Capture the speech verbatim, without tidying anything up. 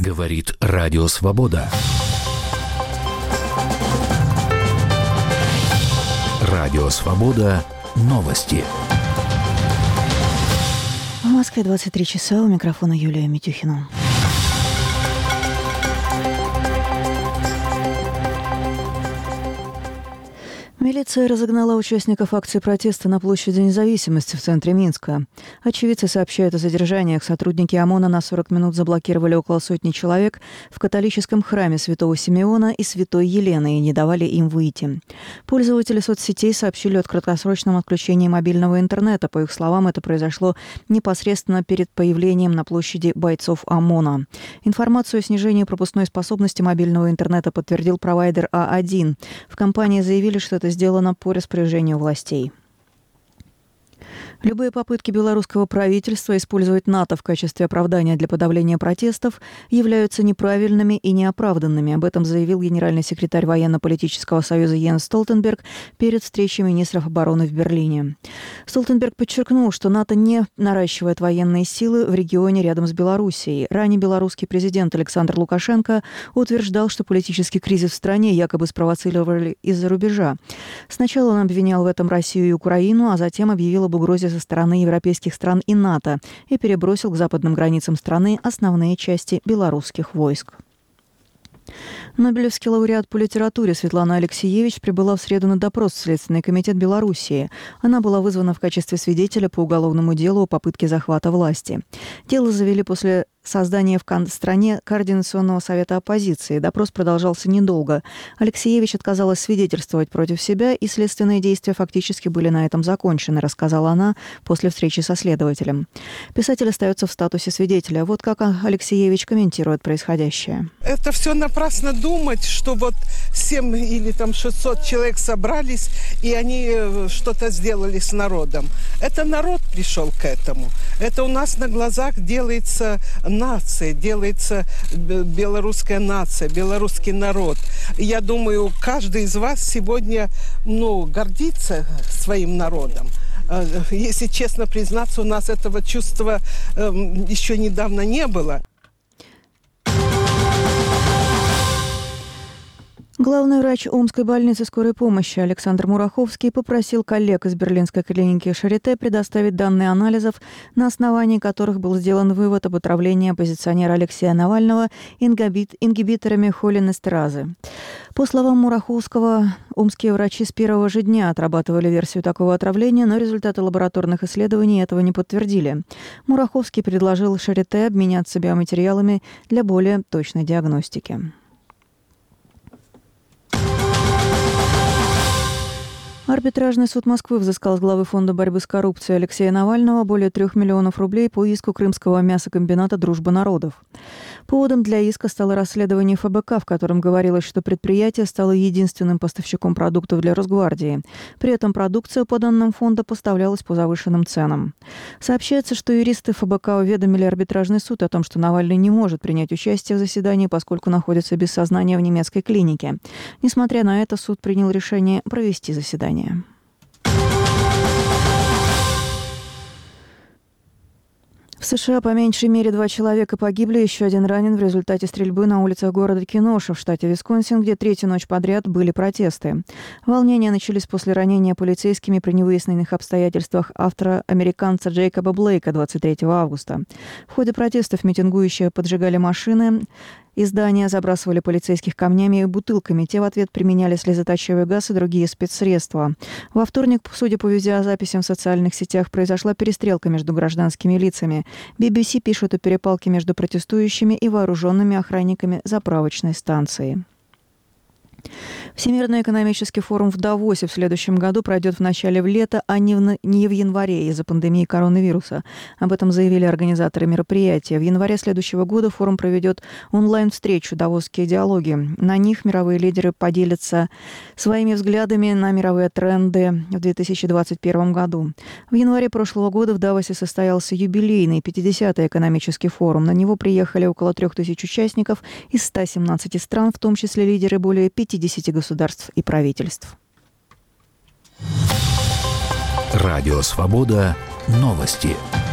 Говорит Радио Свобода. Радио Свобода. Новости. В Москве двадцать три часа. У микрофона Юлия Митюхина. Милиция разогнала участников акции протеста на площади Независимости в центре Минска. Очевидцы сообщают о задержаниях. Сотрудники ОМОНа на сорок минут заблокировали около сотни человек в католическом храме Святого Симеона и Святой Елены и не давали им выйти. Пользователи соцсетей сообщили о краткосрочном отключении мобильного интернета. По их словам, это произошло непосредственно перед появлением на площади бойцов ОМОНа. Информацию о снижении пропускной способности мобильного интернета подтвердил провайдер А один. В компании заявили, что это сделано по распоряжению властей. Любые попытки белорусского правительства использовать НАТО в качестве оправдания для подавления протестов являются неправильными и неоправданными. Об этом заявил генеральный секретарь военно-политического союза Йенс Столтенберг перед встречей министров обороны в Берлине. Столтенберг подчеркнул, что НАТО не наращивает военные силы в регионе рядом с Белоруссией. Ранее белорусский президент Александр Лукашенко утверждал, что политический кризис в стране якобы спровоцировали из-за рубежа. Сначала он обвинял в этом Россию и Украину, а затем объявил об угрозе со стороны европейских стран и НАТО и перебросил к западным границам страны основные части белорусских войск. Нобелевский лауреат по литературе Светлана Алексиевич прибыла в среду на допрос в Следственный комитет Белоруссии. Она была вызвана в качестве свидетеля по уголовному делу о попытке захвата власти. Дело завели после создания в стране Координационного совета оппозиции. Допрос продолжался недолго. Алексиевич отказалась свидетельствовать против себя, и следственные действия фактически были на этом закончены, рассказала она после встречи со следователем. Писатель остается в статусе свидетеля. Вот как Алексиевич комментирует происходящее. Это все напрасно думать, что вот семь или там шестьсот человек собрались, и они что-то сделали с народом. Это народ пришел к этому. Это у нас на глазах делается нация, делается белорусская нация, белорусский народ. Я думаю, каждый из вас сегодня, ну, гордится своим народом. Если честно признаться, у нас этого чувства э, еще недавно не было. Главный врач Омской больницы скорой помощи Александр Мураховский попросил коллег из берлинской клиники Шарите предоставить данные анализов, на основании которых был сделан вывод об отравлении оппозиционера Алексея Навального ингибиторами холинестеразы. По словам Мураховского, омские врачи с первого же дня отрабатывали версию такого отравления, но результаты лабораторных исследований этого не подтвердили. Мураховский предложил Шарите обменяться биоматериалами для более точной диагностики. Арбитражный суд Москвы взыскал с главы Фонда борьбы с коррупцией Алексея Навального более трех миллионов рублей по иску крымского мясокомбината «Дружба народов». Поводом для иска стало расследование эф бэ ка, в котором говорилось, что предприятие стало единственным поставщиком продуктов для Росгвардии. При этом продукция, по данным фонда, поставлялась по завышенным ценам. Сообщается, что юристы эф бэ ка уведомили арбитражный суд о том, что Навальный не может принять участие в заседании, поскольку находится без сознания в немецкой клинике. Несмотря на это, суд принял решение провести заседание. В США по меньшей мере два человека погибли, еще один ранен в результате стрельбы на улицах города Кеноша в штате Висконсин, где третью ночь подряд были протесты. Волнения начались после ранения полицейскими при невыясненных обстоятельствах афроамериканца Джейкоба Блейка двадцать третьего августа. В ходе протестов митингующие поджигали машины и здания, забрасывали полицейских камнями и бутылками. Те в ответ применяли слезоточивый газ и другие спецсредства. Во вторник, судя по видеозаписям в социальных сетях, произошла перестрелка между гражданскими лицами. би би си пишет о перепалке между протестующими и вооруженными охранниками заправочной станции. Всемирный экономический форум в Давосе в следующем году пройдет в начале лета, а не в, не в январе из-за пандемии коронавируса. Об этом заявили организаторы мероприятия. В январе следующего года форум проведет онлайн-встречу «Давосские диалоги». На них мировые лидеры поделятся своими взглядами на мировые тренды в две тысячи двадцать первом году. В январе прошлого года в Давосе состоялся юбилейный пятидесятый экономический форум. На него приехали около трех тысяч участников из ста семнадцати стран, в том числе лидеры более пятидесяти государств и правительств. Радио Свобода. Новости.